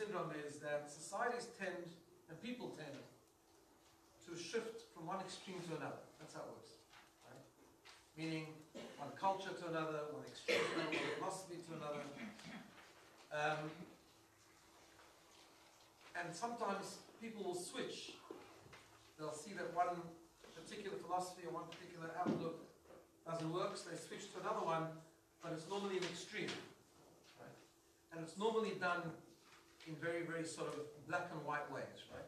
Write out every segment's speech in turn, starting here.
syndrome is that societies tend, and people tend, to shift from one extreme to another. That's how it works. Right? Meaning, one culture to another, one extreme to another, one philosophy to another. And sometimes people will switch. They'll see that one particular philosophy or one particular outlook doesn't work, so they switch to another one, but it's normally an extreme. Right? And it's normally done in very, very sort of black and white ways, right?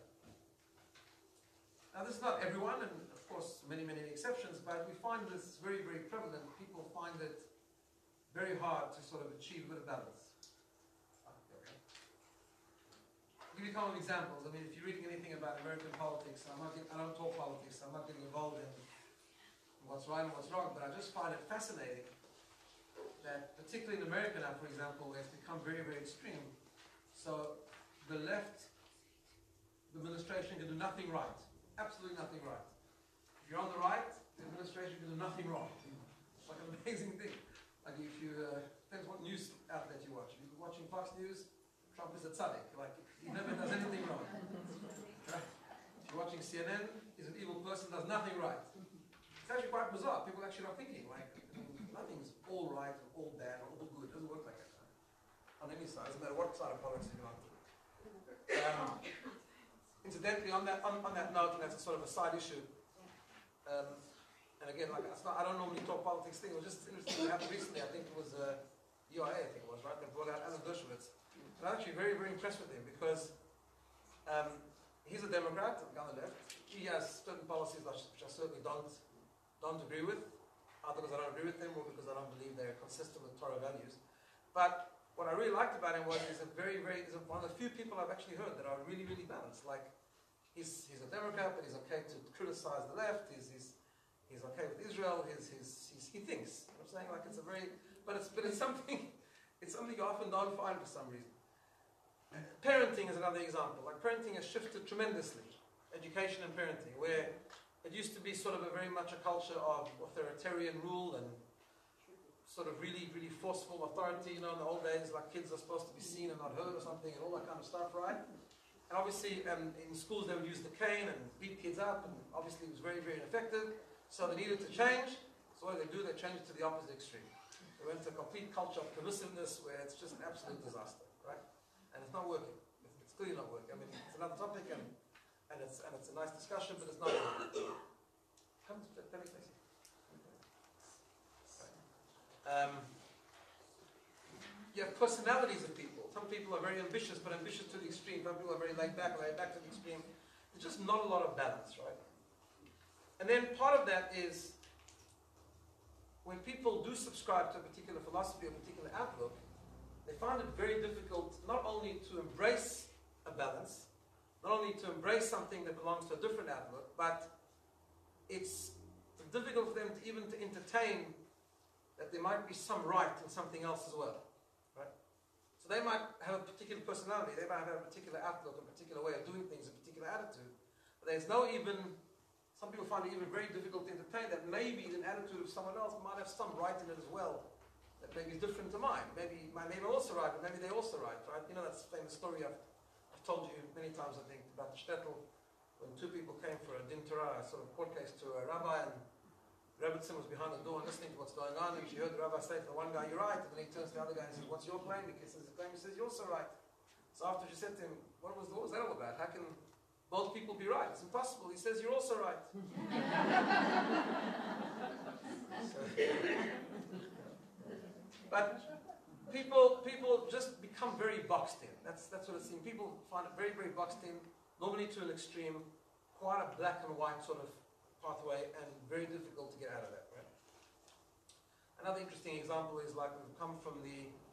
Now this is not everyone, and of course many, many exceptions, but we find this very, very prevalent. People find it very hard to sort of achieve a bit of balance. Okay. I'll give you a couple of examples. I mean, if you're reading anything about American politics, I don't talk politics, I'm not getting involved in what's right and what's wrong, but I just find it fascinating that, particularly in America now, for example, it's become very, very extreme. So the left, the administration can do nothing right. Absolutely nothing right. If you're on the right, the administration can do nothing wrong. It's like an amazing thing. Like if you, depends what news outlet you watch. If you're watching Fox News, Trump is a tzaddik. Like, he never does anything wrong. Right? If you're watching CNN, he's an evil person, does nothing right. It's actually quite bizarre. People actually are thinking, like, nothing's all right or all bad or all good. It doesn't work like that. On any side, doesn't matter what side of politics you're on. Incidentally, on that note, and that's a sort of a side issue, and again, like I don't normally talk politics thing. It was just interesting that happened recently. I think it was UIA, I think it was, right? They brought out Alan Dershowitz. And I'm actually very, very impressed with him because he's a Democrat, on the left. He has certain policies which I certainly don't agree with, either because I don't agree with them or because I don't believe they're consistent with Torah values. But what I really liked about him was he's one of the few people I've actually heard that are really, really balanced. Like, he's a Democrat, but he's okay to criticize the left. He's okay with Israel. He thinks. You know what I'm saying? Like, it's a very, but it's something you often don't find for some reason. Parenting is another example. Like, parenting has shifted tremendously. Education and parenting, where it used to be sort of very much a culture of authoritarian rule and sort of really, really forceful authority. You know, in the old days, like, kids are supposed to be seen and not heard or something, and all that kind of stuff, right? And obviously, in schools they would use the cane and beat kids up, and obviously it was very, very ineffective. So they needed to change. So what do? They changed it to the opposite extreme. They went to a complete culture of permissiveness where it's just an absolute disaster, right? And it's not working. It's clearly not working. I mean, it's another topic, and it's a nice discussion, but it's not working. Come to the next. You have personalities of people. Some people are very ambitious, but ambitious to the extreme. Some people are very laid back to the extreme. There's just not a lot of balance, right? And then part of that is when people do subscribe to a particular philosophy or a particular outlook, they find it very difficult not only to embrace a balance, not only to embrace something that belongs to a different outlook, but it's difficult for them to even to entertain that there might be some right in something else as well, right? So they might have a particular personality, they might have a particular outlook, a particular way of doing things, a particular attitude, but there's some people find it even very difficult to entertain that maybe an attitude of someone else might have some right in it as well, that maybe is different to mine. Maybe my neighbor also right, but maybe they're also right? You know, that's a famous story I've told you many times, I think, about the shtetl, when two people came for a din Torah, a sort of court case to a rabbi, and Rebbetzin was behind the door listening to what's going on, and she heard the rabbi say to the one guy, "You're right," and then he turns to the other guy and says, "What's your claim?" He says his claim, he says, "You're also right." So after she said to him, what was that all about? How can both people be right? It's impossible. He says, "You're also right." But people just become very boxed in. That's what it seems. People find it very, very boxed in, normally to an extreme, quite a black and white sort of pathway, and very difficult to get out of that, right? Another interesting example is, like, we've come from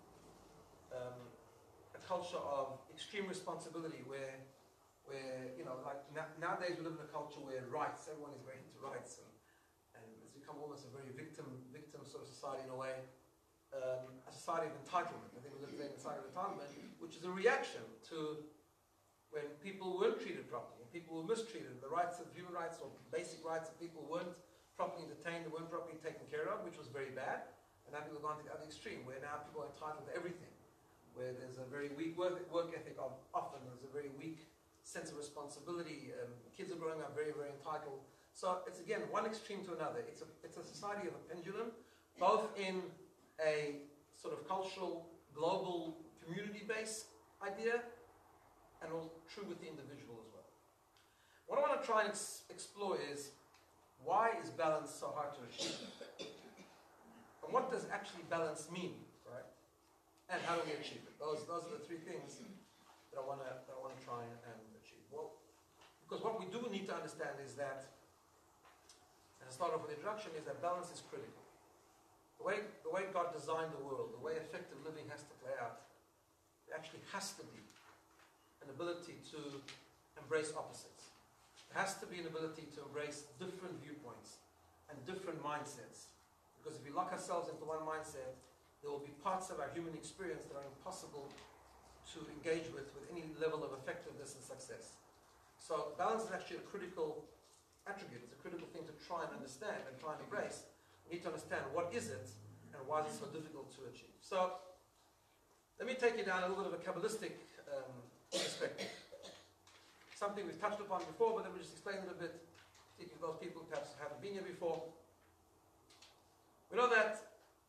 a culture of extreme responsibility where you know, like nowadays we live in a culture where everyone is very into rights, and it's become almost a very victim sort of society in a way, a society of entitlement. I think we live in a society of entitlement, which is a reaction to when people weren't treated properly, and people were mistreated, the rights of human rights or basic rights of people weren't properly entertained, weren't properly taken care of, which was very bad. And now people have gone to the other extreme, where now people are entitled to everything, where there's a very weak work ethic. Often there's a very weak sense of responsibility. Kids are growing up very, very entitled. So it's again one extreme to another. It's a society of a pendulum, both in a sort of cultural, global, community-based idea, and all true with the individual as well. What I want to try and explore is, why is balance so hard to achieve? And what does actually balance mean, right? And how do we achieve it? Those are the three things that I want to try and achieve. Well, because what we do need to understand is that, and to start off with the introduction, is that balance is critical. The way God designed the world, the way effective living has to play out, there actually has to be an ability to embrace opposites. There has to be an ability to embrace different viewpoints and different mindsets. Because if we lock ourselves into one mindset, there will be parts of our human experience that are impossible to engage with any level of effectiveness and success. So balance is actually a critical attribute. It's a critical thing to try and understand and try and embrace. We need to understand what is it and why is it so difficult to achieve. So let me take you down a little bit of a Kabbalistic perspective. Something we've touched upon before, but let me just explain it a bit, particularly for those people who perhaps haven't been here before. We know that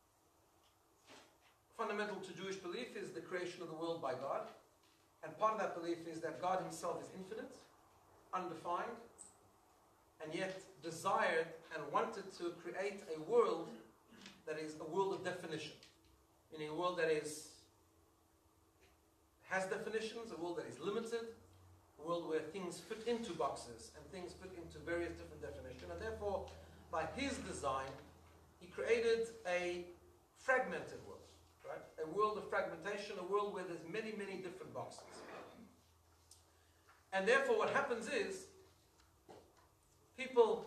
fundamental to Jewish belief is the creation of the world by God. And part of that belief is that God himself is infinite, undefined, and yet desired and wanted to create a world that is a world of definition. Meaning a world that has definitions, a world that is limited, a world where things fit into boxes and things fit into various different definitions. And therefore, by his design, he created a fragmented world. Right? A world of fragmentation, a world where there's many, many different boxes. And therefore what happens is, people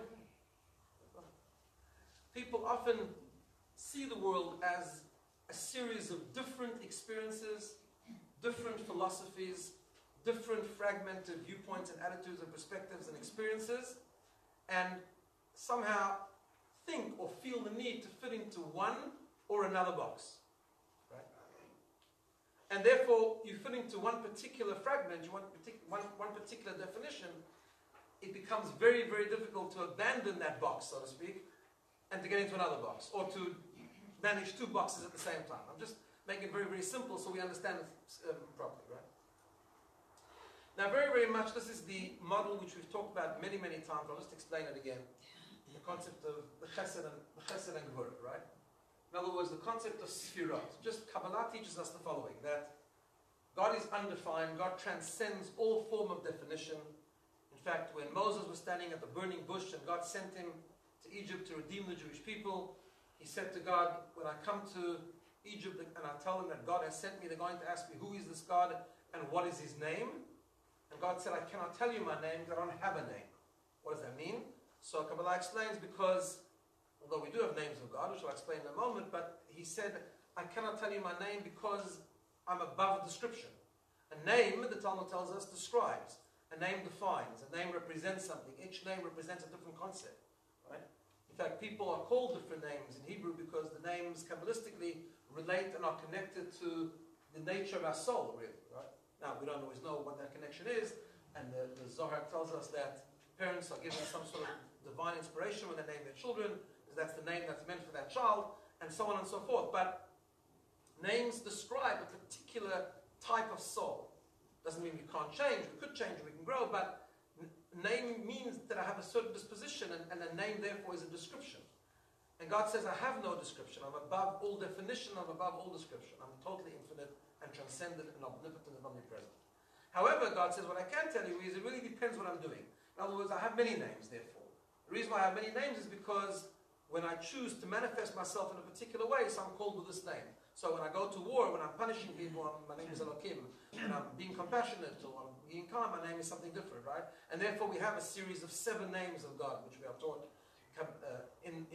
often see the world as a series of different experiences, different philosophies, different fragmented viewpoints and attitudes and perspectives and experiences, and somehow think or feel the need to fit into one or another box. And therefore, you fit into one particular fragment, one particular definition, it becomes very, very difficult to abandon that box, so to speak, and to get into another box, or to manage two boxes at the same time. I'm just making it very, very simple so we understand it properly, right? Now, very, very much, this is the model which we've talked about many, many times. I'll just explain it again. The concept of the chesed and gvura, right? In other words, the concept of sfirot. Just Kabbalah teaches us the following, that God is undefined, God transcends all form of definition. In fact, when Moses was standing at the burning bush and God sent him to Egypt to redeem the Jewish people, he said to God, when I come to Egypt and I tell them that God has sent me, they're going to ask me, who is this God and what is his name? And God said, I cannot tell you my name, because I don't have a name. What does that mean? So Kabbalah explains, because although we do have names of God, which I'll explain in a moment, but he said, I cannot tell you my name because I'm above description. A name, the Talmud tells us, describes. A name defines. A name represents something. Each name represents a different concept. Right? In fact, people are called different names in Hebrew because the names Kabbalistically relate and are connected to the nature of our soul, really. Right? Now, we don't always know what that connection is, and the Zohar tells us that parents are given some sort of divine inspiration when they name their children, because that's the name that's meant for that child, and so on and so forth. But names describe a particular type of soul. Doesn't mean we can't change. We could change, we can grow, but name means that I have a certain disposition, and a name therefore is a description. And God says, I have no description. I'm above all definition, I'm above all description. I'm totally infinite and transcendent and omnipotent and omnipresent. However, God says, what I can tell you is it really depends what I'm doing. In other words, I have many names, therefore. The reason why I have many names is because when I choose to manifest myself in a particular way, so I'm called with this name. So when I go to war, when I'm punishing people, my name is Elokim. When I'm being compassionate or I'm being kind, my name is something different, right? And therefore we have a series of 7 names of God, which we are taught in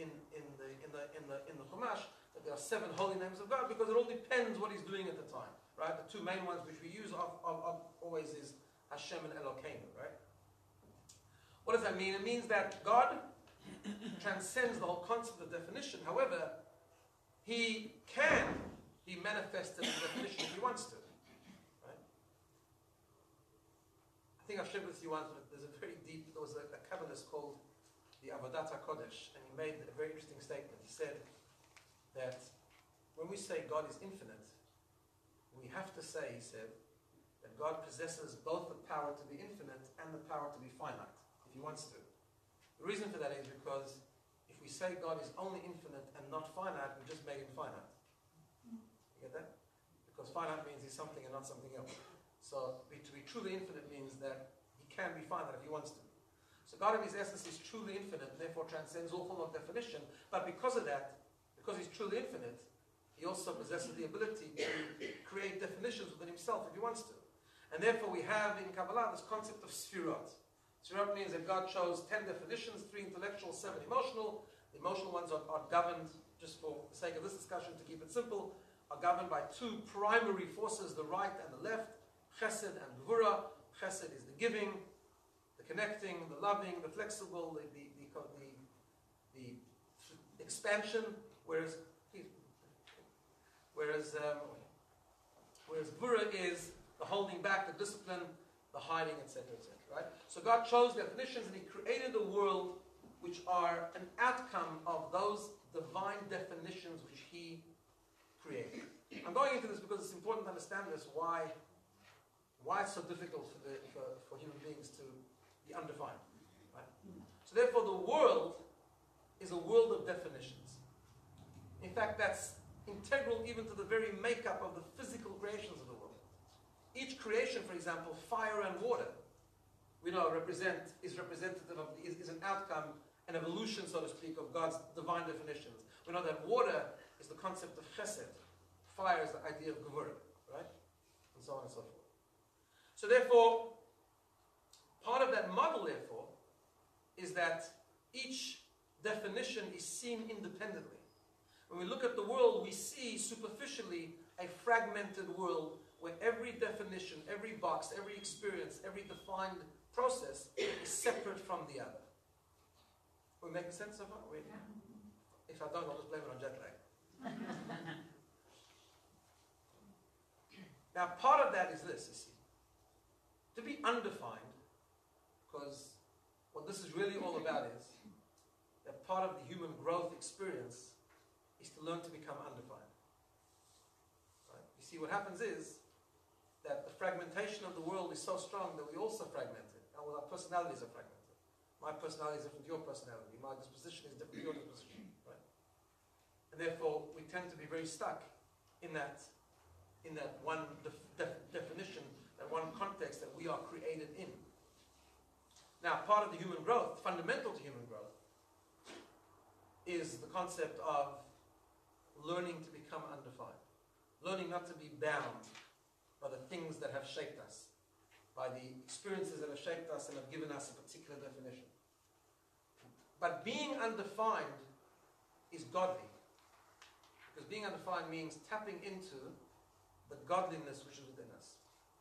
the Chumash, that there are 7 holy names of God, because it all depends what he's doing at the time, right? The 2 main ones which we use always is Hashem and Elokeinu, right? What does that mean? It means that God transcends the whole concept of definition. However, he can be manifested in definition if he wants to. Right? I think I've shared with you once, but there was a Kabbalist called the Avodat HaKodesh, and he made a very interesting statement. He said that when we say God is infinite, we have to say, he said, that God possesses both the power to be infinite and the power to be finite, if he wants to. The reason for that is because if we say God is only infinite and not finite, we just made him finite. You get that? Because finite means he's something and not something else. So to be truly infinite means that he can be finite if he wants to. So God in his essence is truly infinite, therefore transcends all form of definition. But because of that, because he's truly infinite, he also possesses the ability to create definitions within himself if he wants to. And therefore we have in Kabbalah this concept of Sfirot. Sfirot means that God chose 10 definitions, 3 intellectual, 7 emotional. The emotional ones are governed, just for the sake of this discussion, to keep it simple, are governed by 2 primary forces, the right and the left, Chesed and Gvura. Chesed is the giving, the connecting, the loving, the flexible, the expansion, whereas Gvura is the holding back, the discipline, the hiding, etc., etc. Right? So God chose definitions, and he created a world which are an outcome of those divine definitions which he created. I'm going into this because it's important to understand this, why it's so difficult for human beings to be undefined. Right? So therefore the world is a world of definitions. In fact, that's integral even to the very makeup of the physical creations of the world. Each creation, for example, fire and water, we know is representative of, is an outcome, an evolution, so to speak, of God's divine definitions. We know that water is the concept of chesed, fire is the idea of gevurah, right? And so on and so forth. So therefore, part of that model, therefore, is that each definition is seen independently. When we look at the world, we see superficially a fragmented world where every definition, every box, every experience, every defined process is separate from the other. Are we making sense so far? If I don't, I'll just blame it on jet lag. Now, part of that is this, you see. To be undefined, because what this is really all about is that part of the human growth experience is to learn to become undefined. Right? You see, what happens is that the fragmentation of the world is so strong that we also fragmented. And our personalities are fragmented. My personality is different to your personality. My disposition is different to your disposition. Right? And therefore, we tend to be very stuck in that one definition, that one context that we are created in. Now, part of the human growth, fundamental to human growth, is the concept of learning to become undefined. Learning not to be bound by the things that have shaped us, by the experiences that have shaped us and have given us a particular definition. But being undefined is godly. Because being undefined means tapping into the godliness which is within us.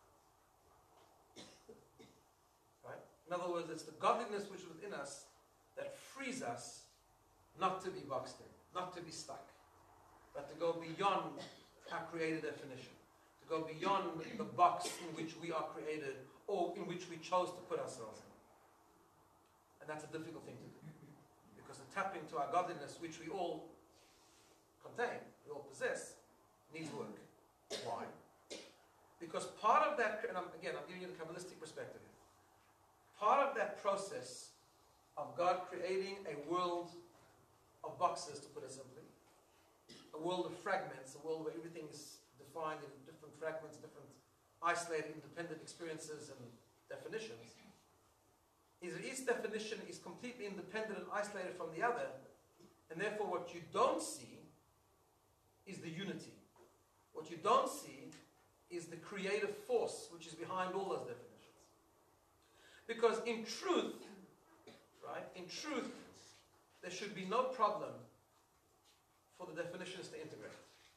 Right? In other words, it's the godliness which is within us that frees us not to be boxed in, not to be stuck, but to go beyond our created definition, to go beyond the box in which we are created or in which we chose to put ourselves in. And that's a difficult thing to do, because to tap into our godliness, which we all contain, we all possess, needs work. Why? Because part of that, and I'm giving you the Kabbalistic perspective here, part of that process of God creating a world of boxes, to put it simply, a world of fragments, a world where everything is defined in different fragments, different isolated, independent experiences and definitions, is that each definition is completely independent and isolated from the other, and therefore what you don't see is the unity. What you don't see is the creative force which is behind all those definitions. Because in truth, right, there should be no problem for the definitions to integrate.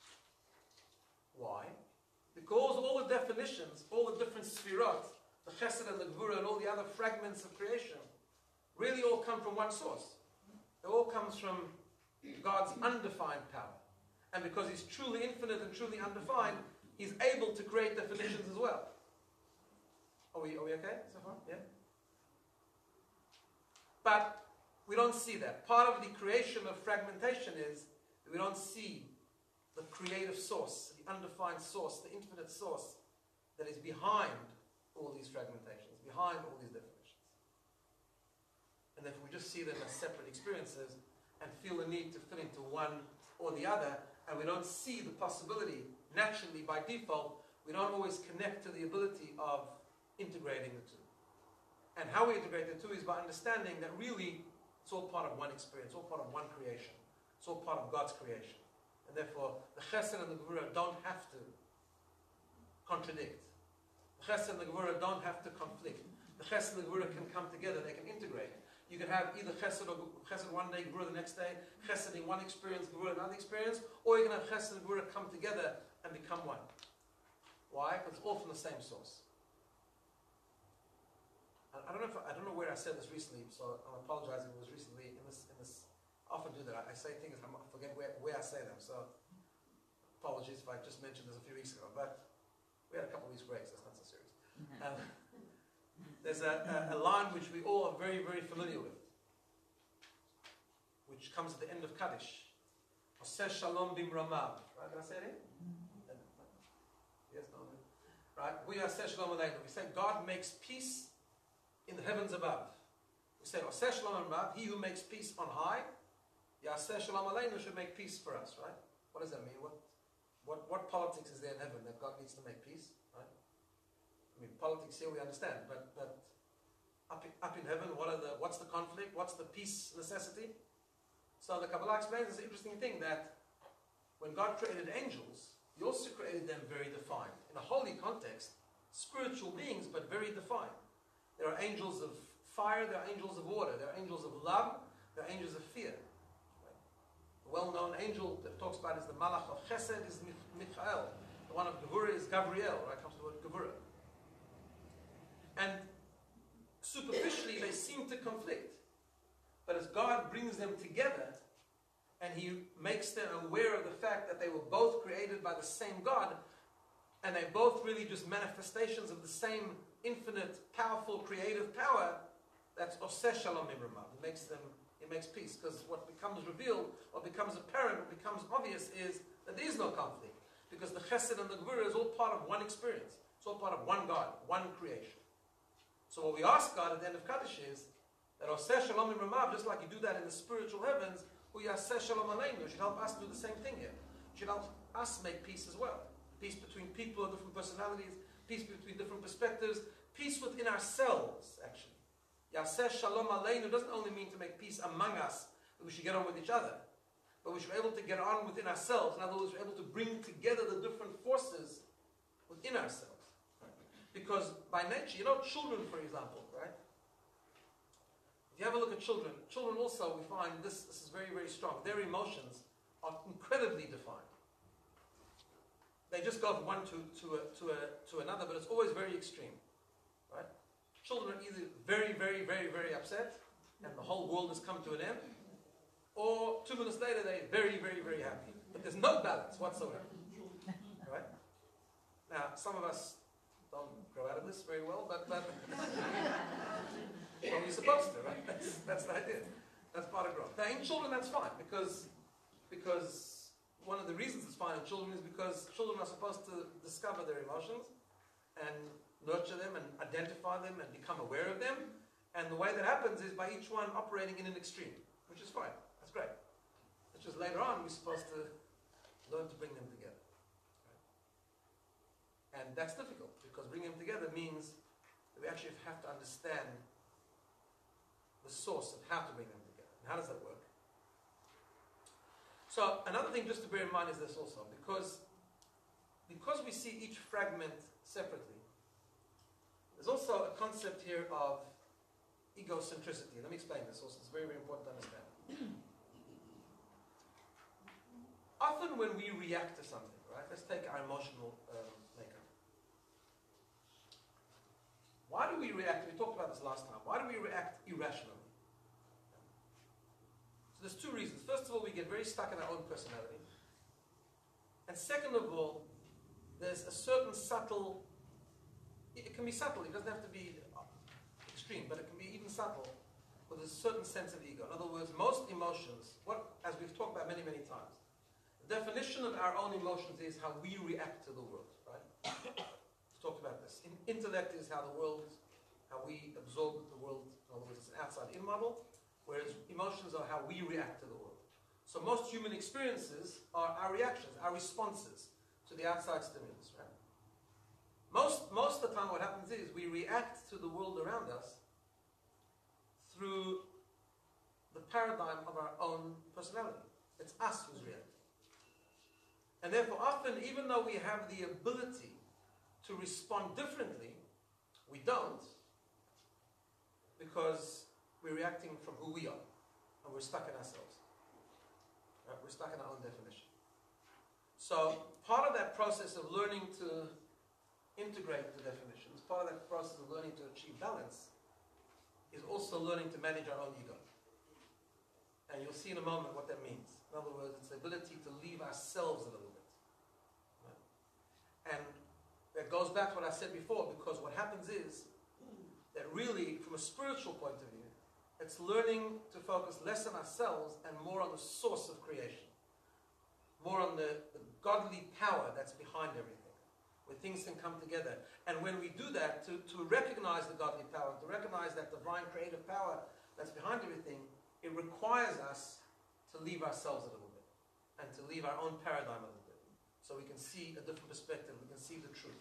Why? Because all the definitions, all the different sfirot, the chesed and the gvura and all the other fragments of creation, really all come from one source. It all comes from God's undefined power. And because he's truly infinite and truly undefined, he's able to create definitions as well. Are we okay so far? Yeah? But we don't see that. Part of the creation of fragmentation is that we don't see the creative source, the undefined source, the infinite source that is behind all these fragmentations, behind all these definitions. And therefore we just see them as separate experiences and feel the need to fit into one or the other, and we don't see the possibility, naturally by default, we don't always connect to the ability of integrating the two. And how we integrate the two is by understanding that really it's all part of one experience, all part of one creation. It's all part of God's creation. And therefore, the Chesed and the Gevurah don't have to contradict. The Chesed and the Gevurah don't have to conflict. The Chesed and the Gevurah can come together, they can integrate. You can have either Chesed or Chesed one day, Gevurah the next day, Chesed in one experience, Gevurah in another experience, or you can have Chesed and Gevurah come together and become one. Why? Because it's all from the same source. I don't know where I said this recently, so I'm apologizing. It was recently in this. I often do that. I say things, I forget where I say them. So apologies if I just mentioned this a few weeks ago. But we had a couple of weeks breaks. That's not so serious. There's a line which we all are very, very familiar with, which comes at the end of Kaddish. Oseh shalom bimramav. Right? Did I say it? Yes, no. Right? We are Oseh shalom aleinu. We say God makes peace in the heavens above. We say, Oseh shalom above, he who makes peace on high, Yaseh shalom aleinu should make peace for us, right? What does that mean? What politics is there in heaven that God needs to make peace, right? I mean, politics here we understand, but up in heaven, what's the conflict? What's the peace necessity? So the Kabbalah explains this interesting thing that when God created angels, he also created them very defined. In a holy context, spiritual beings, but very defined. There are angels of fire, there are angels of water, there are angels of love, there are angels of fear. Right? The well-known angel that talks about is the Malach of Chesed is Michael. The one of Gevurah is Gabriel, right? Comes to the word Gevurah. And superficially they seem to conflict. But as God brings them together and he makes them aware of the fact that they were both created by the same God, and they both really just manifestations of the same infinite, powerful, creative power, that's Oseh shalom bimramav. It makes peace. Because what becomes revealed, what becomes apparent, what becomes obvious is that there is no conflict. Because the Chesed and the Gevurah is all part of one experience. It's all part of one God, one creation. So what we ask God at the end of Kaddish is that Oseh shalom bimramav, just like you do that in the spiritual heavens, Yaseh shalom aleinu, should help us do the same thing here. Should help us make peace as well. Peace between people of different personalities, peace between different perspectives, peace within ourselves, actually. Yaseh shalom aleinu doesn't only mean to make peace among us, that we should get on with each other, but we should be able to get on within ourselves. In other words, we're able to bring together the different forces within ourselves. Because by nature, children, for example, right? If you have a look at children also, we find this is very, very strong. Their emotions are incredibly defined. They just go from one to another, but it's always very extreme, right? Children are either very, very, very, very upset, and the whole world has come to an end, or 2 minutes later they're very, very, very happy. But there's no balance whatsoever, right? Now, some of us don't grow out of this very well, but well, you're supposed to, right? That's the idea. That's part of growth. Now, in children, that's fine, because one of the reasons it's fine in children is because children are supposed to discover their emotions and nurture them and identify them and become aware of them. And the way that happens is by each one operating in an extreme, which is fine. That's great. It's just later on we're supposed to learn to bring them together. Right? And that's difficult because bringing them together means that we actually have to understand the source of how to bring them together. And how does that work? So another thing just to bear in mind is this also, because we see each fragment separately, there's also a concept here of egocentricity. Let me explain this also. It's very, very important to understand. Often when we react to something, right? Let's take our emotional makeup. Why do we react? We talked about this last time. Why do we react irrationally? There's two reasons. First of all, we get very stuck in our own personality. And second of all, there's a certain subtle, it can be subtle, it doesn't have to be extreme, but it can be even subtle, with a certain sense of ego. In other words, most emotions, as we've talked about many, many times, the definition of our own emotions is how we react to the world, right? We've talked about this. Intellect is how we absorb the world. In other words, it's an outside-in model, whereas emotions are how we react to the world. So most human experiences are our reactions, our responses to the outside stimulus, right? Most of the time what happens is we react to the world around us through the paradigm of our own personality. It's us who's reacting. And therefore often, even though we have the ability to respond differently, we don't, because we're reacting from who we are, and we're stuck in ourselves. Right? We're stuck in our own definition. So part of that process of learning to integrate the definitions, part of that process of learning to achieve balance, is also learning to manage our own ego. And you'll see in a moment what that means. In other words, it's the ability to leave ourselves a little bit. Right? And that goes back to what I said before, because what happens is that really, from a spiritual point of view, it's learning to focus less on ourselves and more on the source of creation. More on the godly power that's behind everything, where things can come together. And when we do that, to recognize the godly power, to recognize that divine creative power that's behind everything, it requires us to leave ourselves a little bit, and to leave our own paradigm a little bit, so we can see a different perspective, we can see the truth.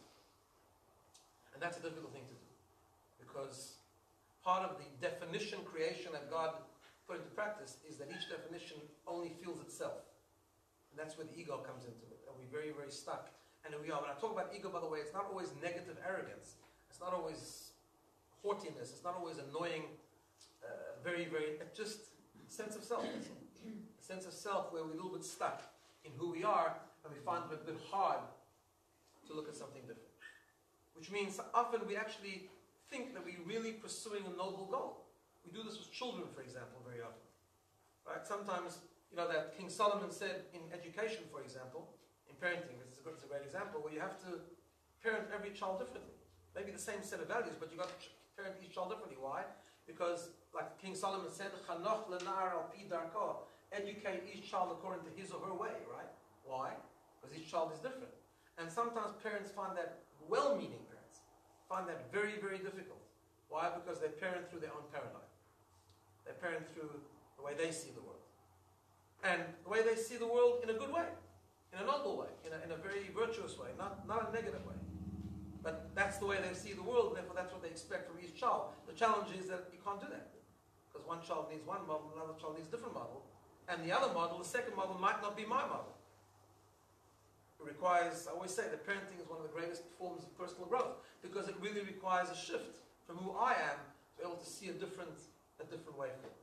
And that's a difficult thing to do, because part of the definition creation that God put into practice is that each definition only feels itself. And that's where the ego comes into it. And we're very, very stuck. And we are. When I talk about ego, by the way, it's not always negative arrogance. It's not always haughtiness. It's not always annoying, very, very, it's just a sense of self. A sense of self where we're a little bit stuck in who we are, and we find it a bit hard to look at something different. Which means often we actually think that we're really pursuing a noble goal. We do this with children, for example, very often. Right? Sometimes, that King Solomon said in education, for example, in parenting, this is a great example, where you have to parent every child differently. Maybe the same set of values, but you've got to parent each child differently. Why? Because, like King Solomon said, Chanoch lenar al pi darko, educate each child according to his or her way, right? Why? Because each child is different. And sometimes parents find that, well-meaning parents, find that very, very difficult. Why? Because they parent through their own paradigm. They parent through the way they see the world. And the way they see the world in a good way, in a noble way, in a very virtuous way, not a negative way. But that's the way they see the world, and therefore that's what they expect from each child. The challenge is that you can't do that. Because one child needs one model, another child needs a different model. And the other model, the second model, might not be my model. It requires, I always say that parenting is one of the greatest forms of personal growth, because it really requires a shift from who I am to be able to see a different way forward.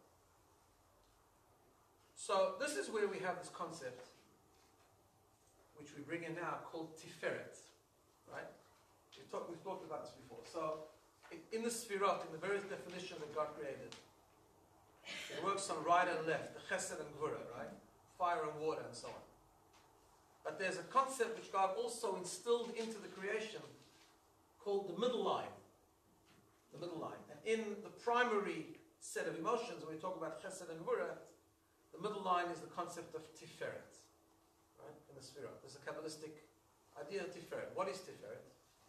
So this is where we have this concept, which we bring in now, called Tiferet, right? We've talked about this before. So in the Sfirot, in the various definitions that God created, it works on right and left, the Chesed and Gvura, right? Fire and water and so on. But there's a concept which God also instilled into the creation called the middle line. The middle line. And in the primary set of emotions, when we talk about Chesed and Gvura, the middle line is the concept of Tiferet, right? In the Sfirot. There's a Kabbalistic idea of Tiferet. What is Tiferet?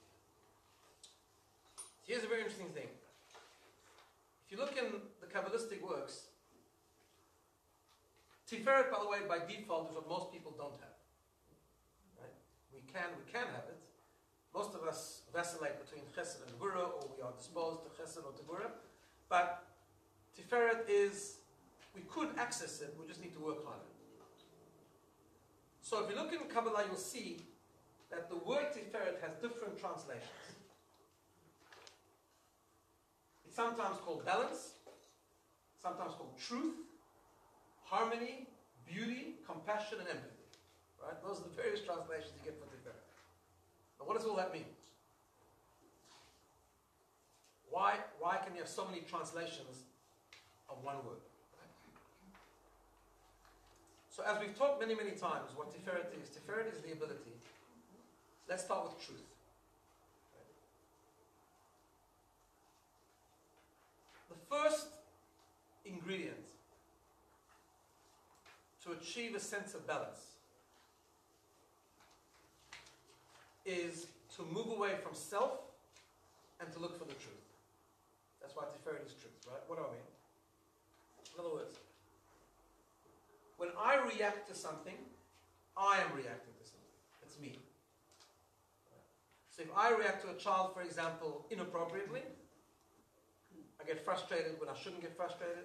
Here's a very interesting thing. If you look in the Kabbalistic works, Tiferet, by the way, by default, is what most people don't have. Right? We can have it. Most of us vacillate between Chesed and Gvura, or we are disposed to Chesed or to Gvura. But Tiferet is, we could access it, we just need to work harder. So if you look in Kabbalah, you'll see that the word Tiferet has different translations. It's sometimes called balance, sometimes called truth, harmony, beauty, compassion, and empathy. Right? Those are the various translations you get for Tiferet. But what does all that mean? Why can you have so many translations of one word? So as we've talked many, many times, what Tiferet is the ability. Let's start with truth. The first ingredient to achieve a sense of balance is to move away from self and to look for the truth. That's why Tiferet is truth, right? What do I mean? In other words, when I react to something, I am reacting to something. It's me. So if I react to a child, for example, inappropriately, I get frustrated when I shouldn't get frustrated.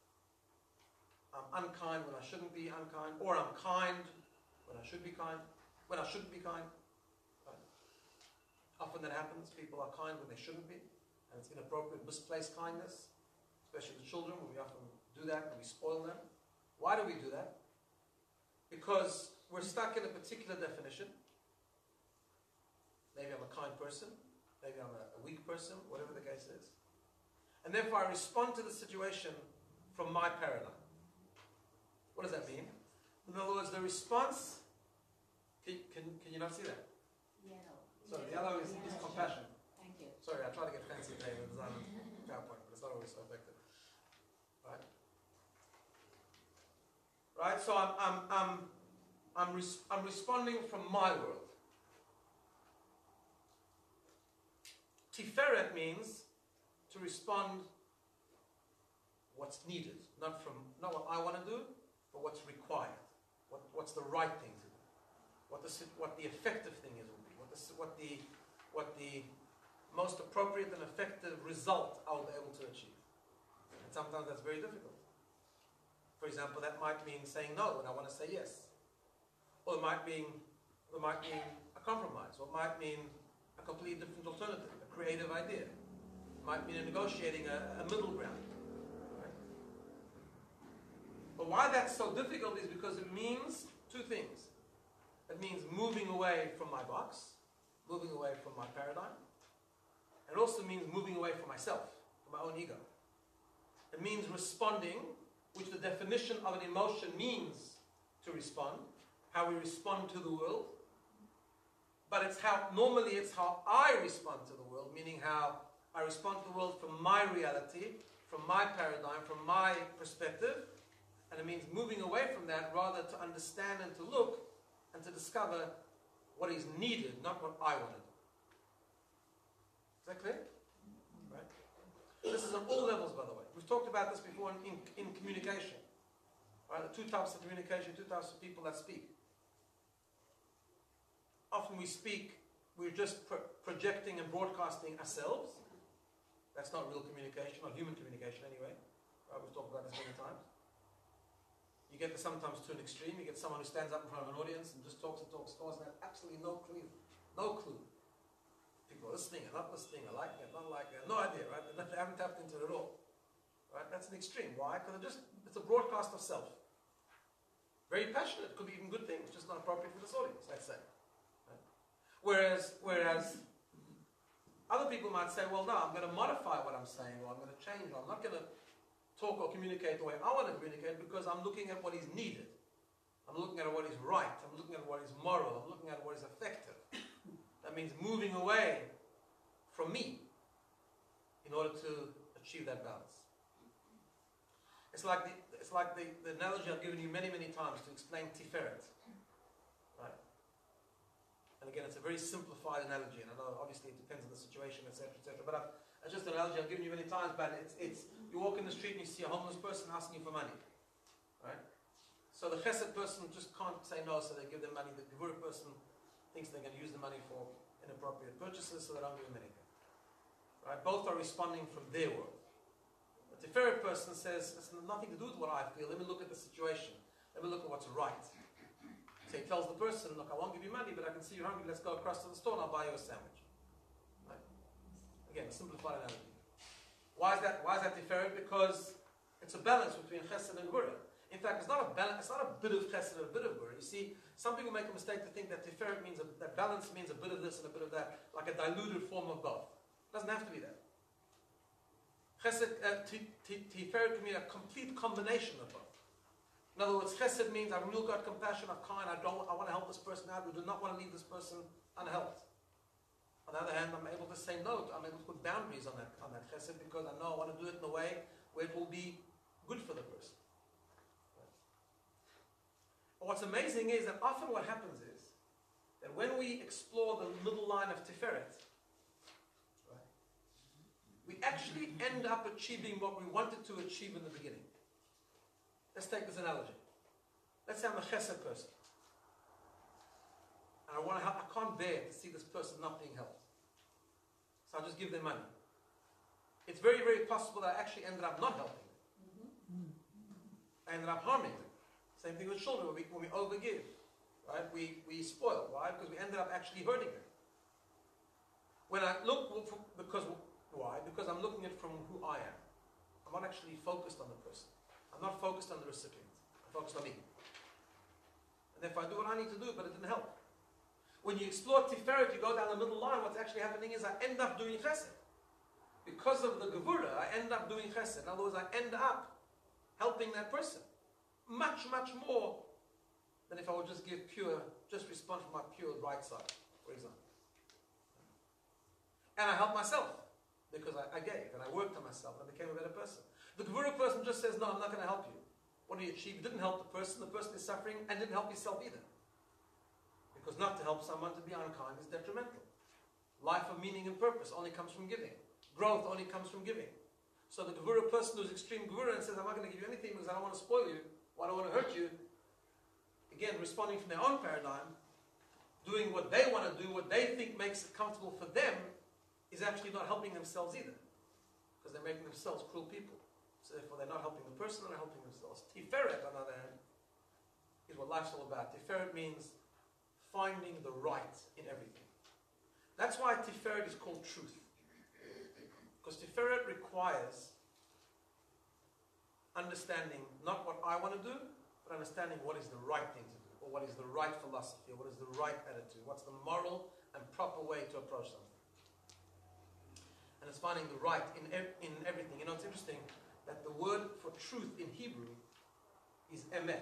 I'm unkind when I shouldn't be unkind. Or I'm kind when I should be kind. When I shouldn't be kind. Right? Often that happens. People are kind when they shouldn't be. And it's inappropriate, misplaced kindness. Especially the children, when we often do that and we spoil them. Why do we do that? Because we're stuck in a particular definition. Maybe I'm a kind person. Maybe I'm a weak person. Whatever the case is. And therefore I respond to the situation from my paradigm. What does that mean? In other words, the response... Can you not see that? Yellow. So the yellow is compassion. Thank you. Sorry, I try to get fancy today with design and PowerPoint, but it's not always so effective. Right? Right? So I'm responding from my world. Tiferet means to respond what's needed, not what I want to do, but what's required. What's the right thing to do? What the effective thing is will be. What the most appropriate and effective result I will be able to achieve. And sometimes that's very difficult. For example, that might mean saying no when I want to say yes. Or it might mean a compromise, or it might mean a completely different alternative, a creative idea. It might mean negotiating a middle ground. Right? But why that's so difficult is because it means two things. It means moving away from my box, moving away from my paradigm. It also means moving away from myself, from my own ego. It means responding, which the definition of an emotion means to respond, how we respond to the world. But normally it's how I respond to the world, meaning how I respond to the world from my reality, from my paradigm, from my perspective. And it means moving away from that rather to understand and to look and to discover what is needed, not what I want to do. Is that clear? Right? This is on all levels, by the way. We've talked about this before in communication. Right? The two types of communication, two types of people that speak. Often we speak, we're just projecting and broadcasting ourselves. That's not real communication, not human communication anyway. Right? We've talked about this many times. You get this sometimes to an extreme. You get someone who stands up in front of an audience and just talks and has absolutely no clue. No clue. People are listening and not listening, are liking it, not liking it. No idea, right? They haven't tapped into it at all. Right? That's an extreme. Why? Because it's a broadcast of self. Very passionate. Could be even good things, just not appropriate for this audience, let's say. Right? Whereas other people might say, well, no, I'm going to modify what I'm saying, or I'm going to change, or I'm not going to talk or communicate the way I want to communicate because I'm looking at what is needed. I'm looking at what is right. I'm looking at what is moral. I'm looking at what is effective. That means moving away from me in order to achieve that balance. It's like the analogy I've given you many, many times to explain Tiferet. Right? And again, it's a very simplified analogy, and I know obviously it depends on the situation, etc., etc. But it's just an analogy I've given you many times, but it's you walk in the street and you see a homeless person asking you for money. Right? So the chesed person just can't say no, so they give them money. The gevurah person thinks they're going to use the money for inappropriate purchases, so they don't give them anything. Right? Both are responding from their world. The Tiferet person says, it's nothing to do with what I feel. Let me look at the situation. Let me look at what's right. So he tells the person, look, I won't give you money, but I can see you're hungry. Let's go across to the store and I'll buy you a sandwich. Right? Again, a simplified analogy. Why is that Tiferet? Because it's a balance between chesed and gevurah. In fact, it's not a balance. It's not a bit of chesed and a bit of gevurah. You see, some people make a mistake to think that Tiferet means that balance means a bit of this and a bit of that, like a diluted form of both. It doesn't have to be that. Chesed, Tiferet can mean a complete combination of both. In other words, chesed means I've really got compassion, I'm kind, I want to help this person out, we do not want to leave this person unhelped. On the other hand, I'm able to say no, I'm able to put boundaries on that chesed because I know I want to do it in a way where it will be good for the person. But what's amazing is that often what happens is that when we explore the middle line of Tiferet, right, we actually end up achieving what we wanted to achieve in the beginning. Let's take this analogy. Let's say I'm a chesed person. And I want to help, I can't bear to see this person not being helped. So I'll just give them money. It's very, very possible that I actually ended up not helping them. I ended up harming them. Same thing with children, when we overgive, right? We spoil, right? Because we ended up actually hurting them. When I look, why? Because I'm looking at it from who I am. I'm not actually focused on the person. I'm not focused on the recipient. I'm focused on me. And if I do what I need to do, but it didn't help. When you explore Tiferet, you go down the middle line, what's actually happening is I end up doing chesed. Because of the Gevura, I end up doing chesed. In other words, I end up helping that person. Much, much more than if I would just respond from my pure right side, for example. And I helped myself because I gave and I worked on myself and I became a better person. The Gevura person just says, no, I'm not going to help you. What do you achieve? You didn't help the person is suffering, and didn't help yourself either. Because not to help someone to be unkind is detrimental. Life of meaning and purpose only comes from giving. Growth only comes from giving. So the Gevura person who's extreme Gevura and says, I'm not going to give you anything because I don't want to spoil you, I don't want to hurt you, again, responding from their own paradigm, doing what they want to do, what they think makes it comfortable for them, is actually not helping themselves either. Because they're making themselves cruel people. So therefore they're not helping the person, they're helping themselves. Tiferet, on the other hand, is what life's all about. Tiferet means finding the right in everything. That's why Tiferet is called truth. Because Tiferet requires understanding not what I want to do, but understanding what is the right thing to do, or what is the right philosophy, or what is the right attitude, what's the moral and proper way to approach something. And it's finding the right in everything. You know, it's interesting that the word for truth in Hebrew is emet.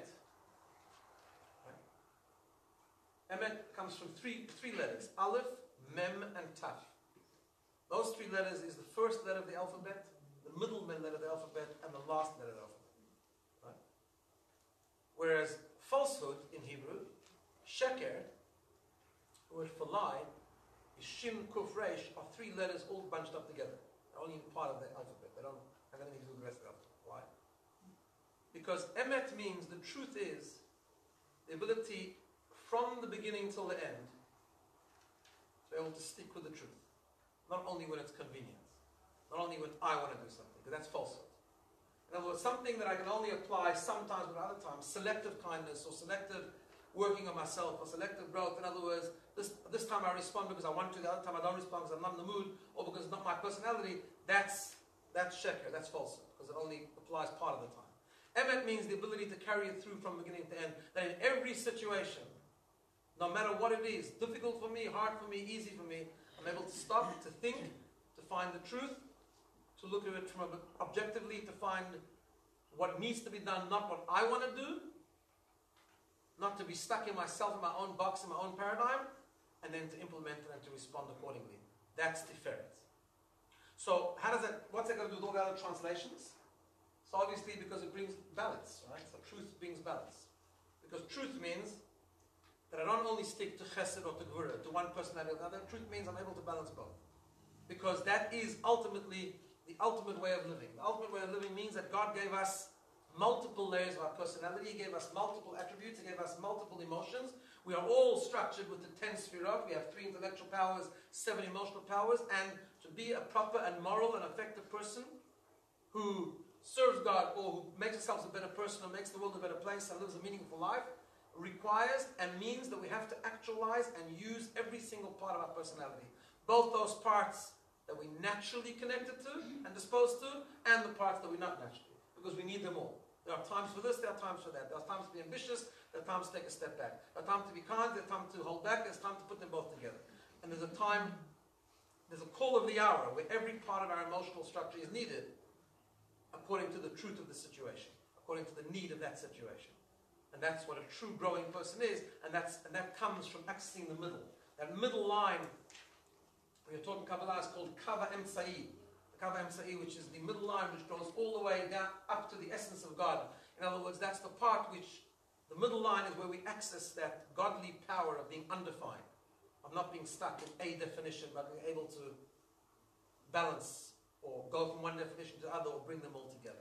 Right? Emet comes from three letters, Aleph, Mem, and Taf. Those three letters is the first letter of the alphabet, the middle letter of the alphabet, and the last letter of the alphabet. Right? Whereas falsehood in Hebrew, sheker, the word for lie, is shin, kuf, resh, are three letters all bunched up together. They're only part of the alphabet. They don't have anything to do with the rest of the alphabet. Why? Because emet means the truth is the ability from the beginning till the end to be able to stick with the truth. Not only when it's convenient. Not only when I want to do something, because that's falsehood. In other words, something that I can only apply sometimes but other times, selective kindness or selective working on myself or selective growth. In other words, this time I respond because I want to, the other time I don't respond because I'm not in the mood or because it's not my personality. That's sheker, that's falsehood, because it only applies part of the time. Emet means the ability to carry it through from beginning to end, that in every situation, no matter what it is, difficult for me, hard for me, easy for me, I'm able to stop, to think, to find the truth, to look at it from objectively, to find what needs to be done, not what I want to do, not to be stuck in myself, in my own box, in my own paradigm, and then to implement it and to respond accordingly. That's Tiferet. So what's that got to do with all the other translations? So obviously because it brings balance, right? So truth brings balance. Because truth means that I don't only stick to chesed or to gvura, to one personality or another. Truth means I'm able to balance both. Because that is ultimately the ultimate way of living. The ultimate way of living means that God gave us multiple layers of our personality. He gave us multiple attributes. He gave us multiple emotions. We are all structured with the 10 sefirot. We have 3 intellectual powers, 7 emotional powers. And to be a proper and moral and effective person who serves God or who makes ourselves a better person or makes the world a better place and lives a meaningful life requires and means that we have to actualize and use every single part of our personality. Both those parts that we naturally connected to and disposed to, and the parts that we're not naturally, because we need them all. There are times for this, there are times for that. There are times to be ambitious, there are times to take a step back. There are times to be kind, there are times to hold back, there's time to put them both together. And there's a call of the hour where every part of our emotional structure is needed according to the truth of the situation, according to the need of that situation. And that's what a true growing person is, and that comes from accessing the middle. That middle line, when you're talking Kabbalah, is called Kava Emtsai. The Kava Emtsai, which is the middle line which goes all the way down up to the essence of God. In other words, that's the part which, the middle line is where we access that godly power of being undefined, of not being stuck in a definition, but being able to balance or go from one definition to the other or bring them all together.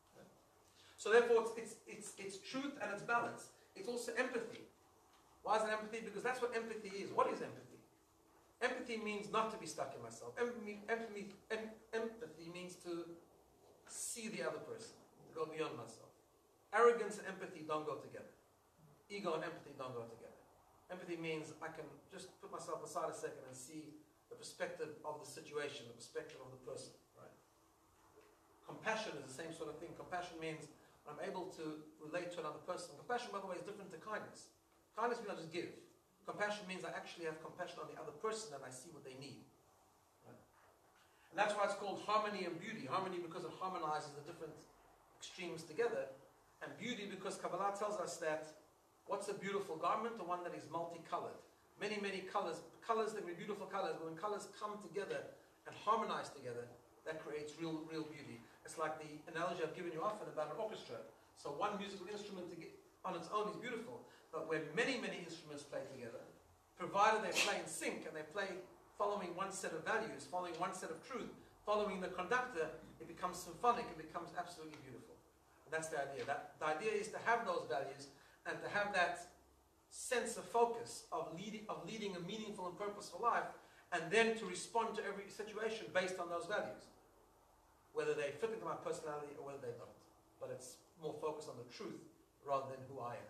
So therefore, it's truth and it's balance. It's also empathy. Why is it empathy? Because that's what empathy is. What is empathy? Empathy means not to be stuck in myself. Empathy means to see the other person, to go beyond myself. Arrogance and empathy don't go together. Ego and empathy don't go together. Empathy means I can just put myself aside a second and see the perspective of the situation, the perspective of the person. Right? Compassion is the same sort of thing. Compassion means I'm able to relate to another person. Compassion, by the way, is different to kindness. Kindness means I just give. Compassion means I actually have compassion on the other person and I see what they need. Right? And that's why it's called harmony and beauty. Harmony because it harmonizes the different extremes together. And beauty because Kabbalah tells us that what's a beautiful garment? The one that is multicolored. Many, many colors. Colors that are beautiful colors. But when colors come together and harmonize together, that creates real beauty. It's like the analogy I've given you often about an orchestra. So one musical instrument on its own is beautiful, but when many, many instruments play together, provided they play in sync and they play following one set of values, following one set of truth, following the conductor, it becomes symphonic, it becomes absolutely beautiful. And that's the idea. The idea is to have those values and to have that sense of focus of leading a meaningful and purposeful life, and then to respond to every situation based on those values, whether they fit into my personality or whether they don't. But it's more focused on the truth rather than who I am.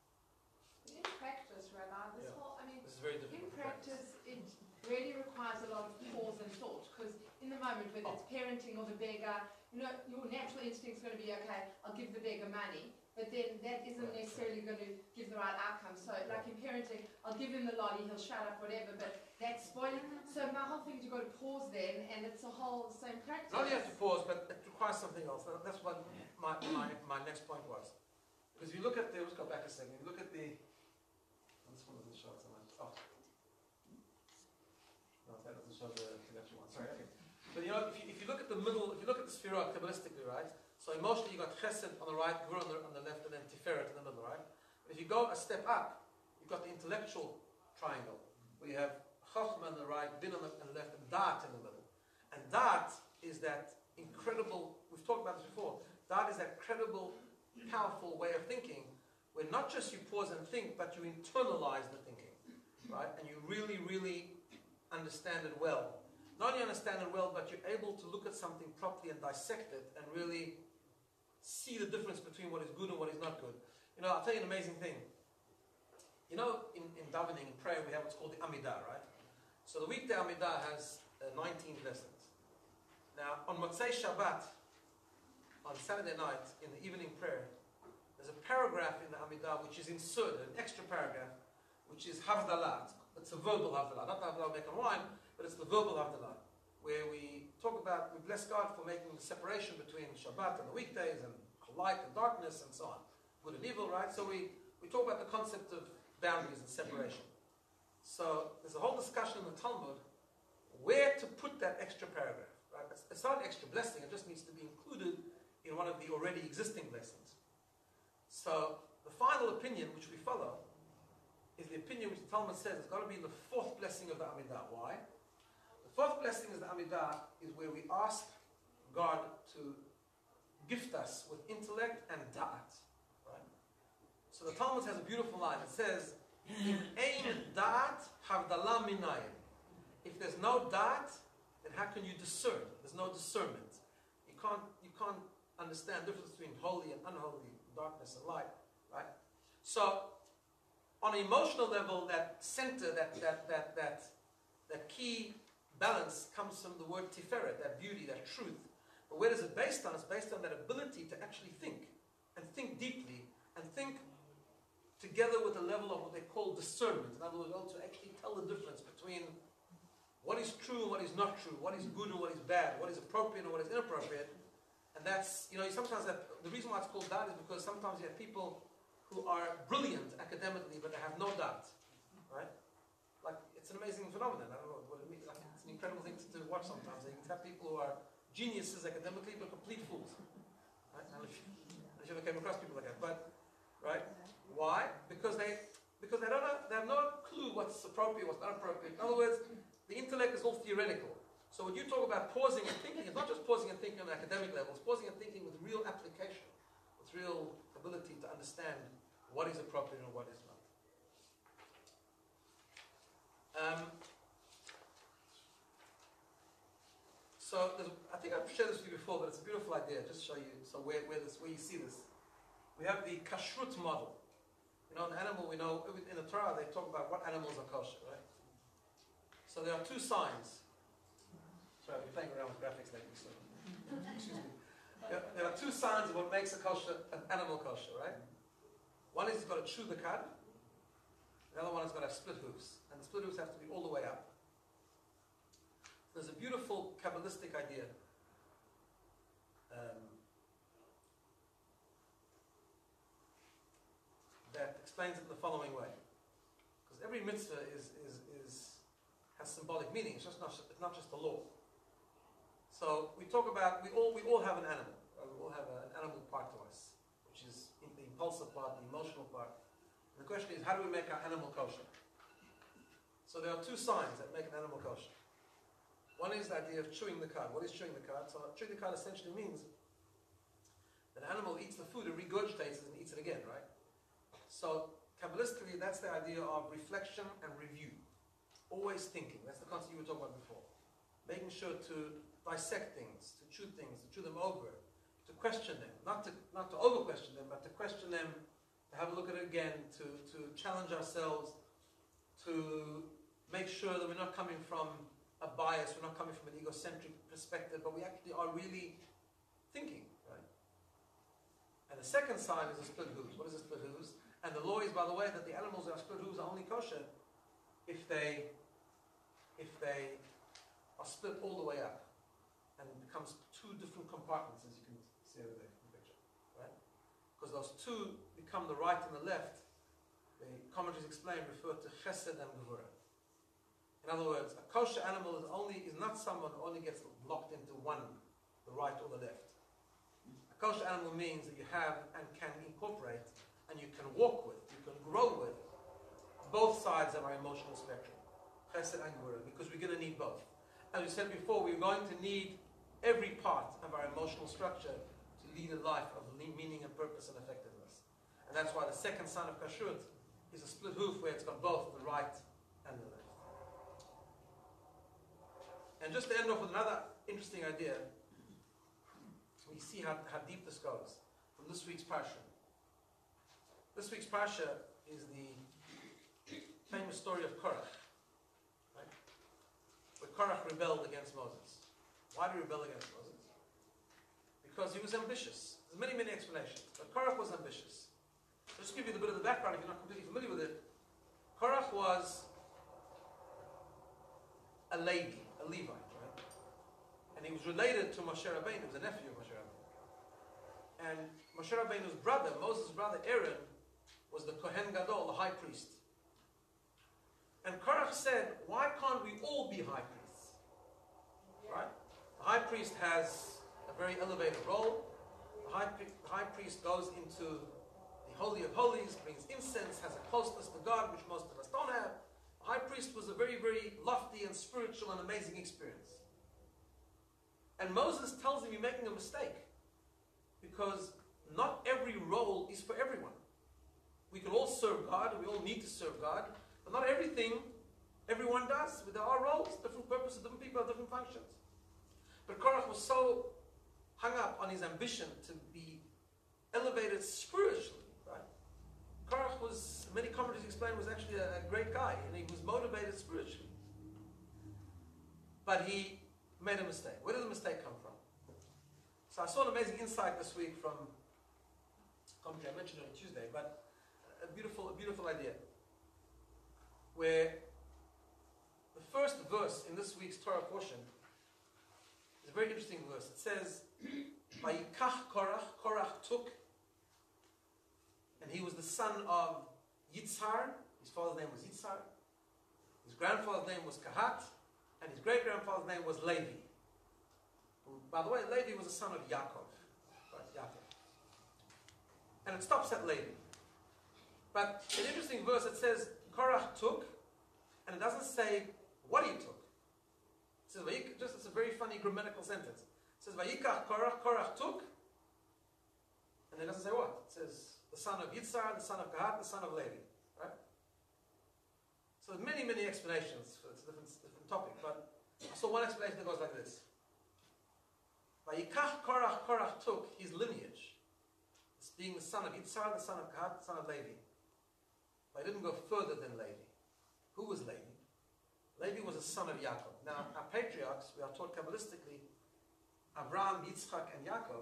In practice, Rabbi, this is very difficult. In practice, it really requires a lot of pause and thought, because in the moment, whether it's parenting or the beggar, your natural instinct is going to be, okay, I'll give the beggar money, but then that isn't necessarily going to give the right outcome. So, like in parenting, I'll give him the lolly, he'll shut up, whatever, but that's spoiling. So my whole thing is you've got to pause then, and it's a whole same practice. Not only have to pause, but it requires something else. That's what my next point was. Because if you look at let's go back a second. You look at this one doesn't show so much. Oh. No, that doesn't show the connection one. Sorry, okay. But if you look at the middle, if you look at the Sefirot Kabbalistically, right? So emotionally you got Chesed on the right, Gvur on the left, and then Tiferet in the middle, right? But if you go a step up, you've got the intellectual triangle, where you have Chochmah on the right, Din on the left, and Da'at in the middle. And Da'at is that incredible, we've talked about this before, Da'at is that credible, powerful way of thinking, where not just you pause and think, but you internalize the thinking, right? And you really, really understand it well. Not only understand it well, but you're able to look at something properly and dissect it and really see the difference between what is good and what is not good. I'll tell you an amazing thing. In davening, in prayer, we have what's called the Amidah, right? So the weekday Amidah has 19 lessons. Now, on Motzei Shabbat, on Saturday night, in the evening prayer, there's a paragraph in the Amidah which is inserted, an extra paragraph, which is Havdalah. It's a verbal Havdalah, not the Havdalah make and wine, but it's the verbal Havdalah, where we bless God for making the separation between Shabbat and the weekdays, and light and darkness, and so on. Good and evil, right? So we talk about the concept of boundaries and separation. So there's a whole discussion in the Talmud where to put that extra paragraph, right? It's not an extra blessing, it just needs to be included in one of the already existing blessings. So the final opinion which we follow is the opinion which the Talmud says it's got to be the fourth blessing of the Amidah. Why? The fourth blessing is the Amidah, is where we ask God to gift us with intellect and da'at. Right? So the Talmud has a beautiful line. It says, "Im ein da'at havdalah minayim." If there's no da'at, then how can you discern? There's no discernment. You can't understand the difference between holy and unholy, darkness and light. Right? So on an emotional level, that center, that key balance comes from the word tiferet, that beauty, that truth. But where is it based on? It's based on that ability to actually think, and think deeply, and think together with a level of what they call discernment. In other words, to actually tell the difference between what is true and what is not true, what is good and what is bad, what is appropriate and what is inappropriate. And that's, sometimes the reason why it's called that is because sometimes you have people who are brilliant academically, but they have no doubt, right? Like, it's an amazing phenomenon. I don't know what it means. Like, it's an incredible thing to watch sometimes. You can have people who are geniuses academically, but complete fools. Right? And if you ever came across people like that, but right? Why? Because they don't have, they have no clue what's appropriate, what's not appropriate. In other words, the intellect is all theoretical. So when you talk about pausing and thinking, it's not just pausing and thinking on an academic level. It's pausing and thinking with real application, with real ability to understand what is appropriate and what is not. So I think I've shared this with you before, but it's a beautiful idea. Just show you. So where you see this, we have the kashrut model. You know, an animal. We know in the Torah they talk about what animals are kosher, right? So there are two signs. Sorry, we're playing around with graphics lately, so excuse me. There are two signs of what makes an animal kosher, right? One is it's got to chew the cud. The other one is got to have split hooves, and the split hooves have to be all the way up. There's a beautiful Kabbalistic idea that explains it in the following way. Because every mitzvah has symbolic meaning. It's not just a law. So we talk about we all have an animal. We all have an animal part to us, which is the impulsive part, the emotional part. And the question is, how do we make our animal kosher? So there are two signs that make an animal kosher. One is the idea of chewing the cud. What is chewing the cud? So chewing the cud essentially means that an animal eats the food, it regurgitates it and eats it again, right? So Kabbalistically, that's the idea of reflection and review. Always thinking. That's the concept you were talking about before. Making sure to dissect things, to chew them over, to question them. Not to over-question them, but to question them, to have a look at it again, to challenge ourselves, to make sure that we're not coming from a bias, we're not coming from an egocentric perspective, but we actually are really thinking, right? And the second sign is the split hooves. What is the split hooves? And the law is, by the way, that the animals that have split hooves are only kosher if they are split all the way up, and it becomes two different compartments, as you can see over there in the picture, right? Because those two become the right and the left. The commentaries explain, refer to chesed and gevurah. In other words, a kosher animal is not someone who only gets locked into one, the right or the left. A kosher animal means that you have and can incorporate, and you can walk with, you can grow with, both sides of our emotional spectrum, chesed and gevurah, because we're going to need both. As we said before, we're going to need every part of our emotional structure to lead a life of meaning and purpose and effectiveness. And that's why the second sign of kashrut is a split hoof where it's got both the right and the left. And just to end off with another interesting idea, we see how deep this goes from this week's parsha. This week's parsha is the famous story of Korach, right? Where Korach rebelled against Moses. Why did he rebel against Moses? Because he was ambitious. There's many, many explanations. But Korach was ambitious. Just to give you a bit of the background if you're not completely familiar with it. Korach was a Levite, right? And he was related to Moshe Rabbeinu. He was a nephew of Moshe Rabbeinu. And Moshe Rabbeinu's brother, Moses' brother Aaron, was the Kohen Gadol, the high priest. And Korach said, why can't we all be high priests? Right? The high priest has a very elevated role. The high priest goes into the Holy of Holies, brings incense, has a closeness to God, which most of us don't have. The high priest was a very, very lofty and spiritual and amazing experience. And Moses tells him, you're making a mistake. Because not every role is for everyone. We can all serve God, and we all need to serve God, but not everything everyone does. There are roles, different purposes, different people have different functions. But Korach was so hung up on his ambition to be elevated spiritually, right? Korach was, many commentators explain, was actually a great guy, and he was motivated spiritually. But he made a mistake. Where did the mistake come from? So I saw an amazing insight this week from a commentary I mentioned on Tuesday, but a beautiful idea. Where the first verse in this week's Torah portion is a very interesting verse. It says, Vayikach Korach, Korach took, and he was the son of Yitzhar. His father's name was Yitzhar. His grandfather's name was Kahat, and his great-grandfather's name was Levi. Who, by the way, Levi was a son of Yaakov. Right, Yaakov. And it stops at Levi. But an interesting verse, it says, Korach took, and it doesn't say what he took. It says, it's a very funny grammatical sentence. It says, Vayikach Korach, Korach took, and it doesn't say what. It says, the son of Yitzhar, the son of Kahat, the son of Levi. Right? So there's many, many explanations for this different topic, but I saw one explanation that goes like this. Vayikach Korach, Korach took his lineage, as being the son of Yitzhar, the son of Kahat, the son of Levi. But he didn't go further than Levi. Who was Levi? Levi was a son of Yaakov. Now, our patriarchs, we are taught Kabbalistically, Abraham, Yitzchak, and Yaakov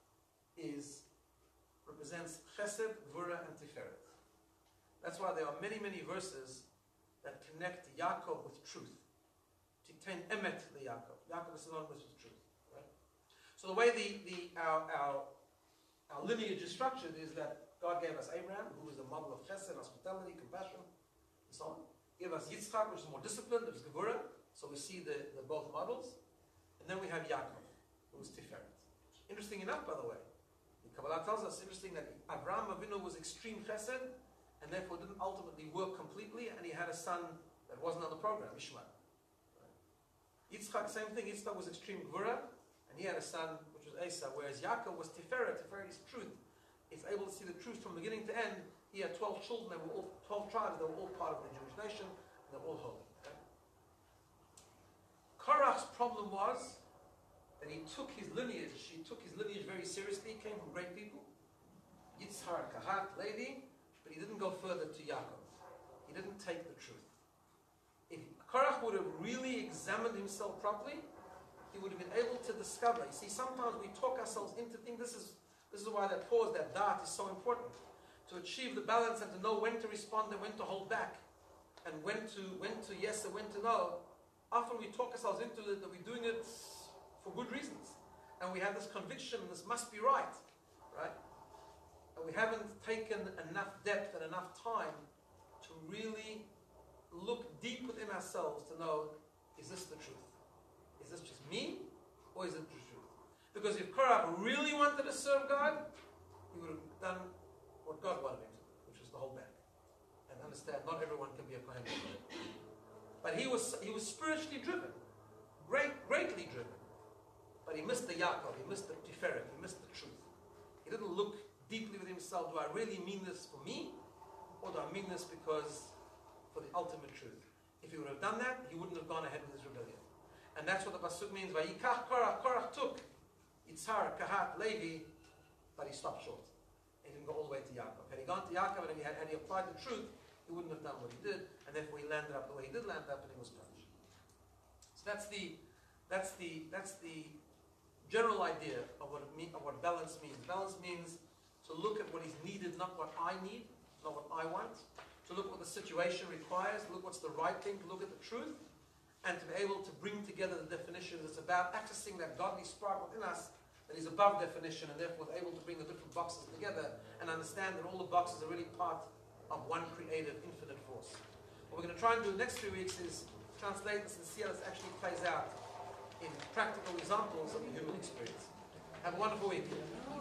represents Chesed, Gvura, and Tiferet. That's why there are many, many verses that connect Yaakov with truth. Tikten emet le Yaakov. Yaakov is synonymous with truth. Right? So the way our lineage is structured is that God gave us Abraham, who was a model of chesed, hospitality, compassion, and so on. He gave us Yitzchak, which is more disciplined, it was Gevurah. So we see the both models. And then we have Yaakov, who was Tiferet. Interesting enough, by the way, the Kabbalah tells us, interesting, that Avraham Avinu was extreme chesed, and therefore didn't ultimately work completely, and he had a son that wasn't on the program, Ishmael. Right? Yitzchak, same thing, Yitzchak was extreme Gevurah, and he had a son, which was Asa, whereas Yaakov was Tiferet. Tiferet is truth. He's able to see the truth from beginning to end. He had 12 children, they were all 12 tribes, they were all part of the Jewish nation, and they're all holy. Okay? Korach's problem was that he took his lineage very seriously. He came from great people, Yitzhar, Kahat, Levi, but he didn't go further to Yaakov. He didn't take the truth. If Korach would have really examined himself properly, he would have been able to discover. You see, sometimes we talk ourselves into things. This is why that pause, that dart is so important. To achieve the balance and to know when to respond and when to hold back. And when to yes and when to no. Often we talk ourselves into it that we're doing it for good reasons. And we have this conviction, this must be right. Right? And we haven't taken enough depth and enough time to really look deep within ourselves to know, is this the truth? Is this just me? Or is it the truth? Because if Korach really wanted to serve God, he would have done what God wanted him to do, which was to hold back. And understand, not everyone can be a Kohen. But he was spiritually driven, greatly driven. But he missed the Yaakov, he missed the Tiferet, he missed the truth. He didn't look deeply with himself, do I really mean this for me? Or do I mean this because for the ultimate truth? If he would have done that, he wouldn't have gone ahead with his rebellion. And that's what the Pasuk means. Vayikach Korach, Korach took Yitzhar, Kahat, Levi, but he stopped short. He didn't go all the way to Yaakov. Had he gone to Yaakov and had he applied the truth, he wouldn't have done what he did, and therefore he landed up the way he did land up, and he was punished. So that's the general idea of what balance means. Balance means to look at what is needed, not what I need, not what I want. To look what the situation requires, to look what's the right thing, to look at the truth, and to be able to bring together the definitions. It's about accessing that godly spark within us that is above definition, and therefore able to bring the different boxes together and understand that all the boxes are really part of one creative, infinite force. What we're going to try and do the next 3 weeks is translate this and see how this actually plays out in practical examples of the human experience. Have a wonderful week.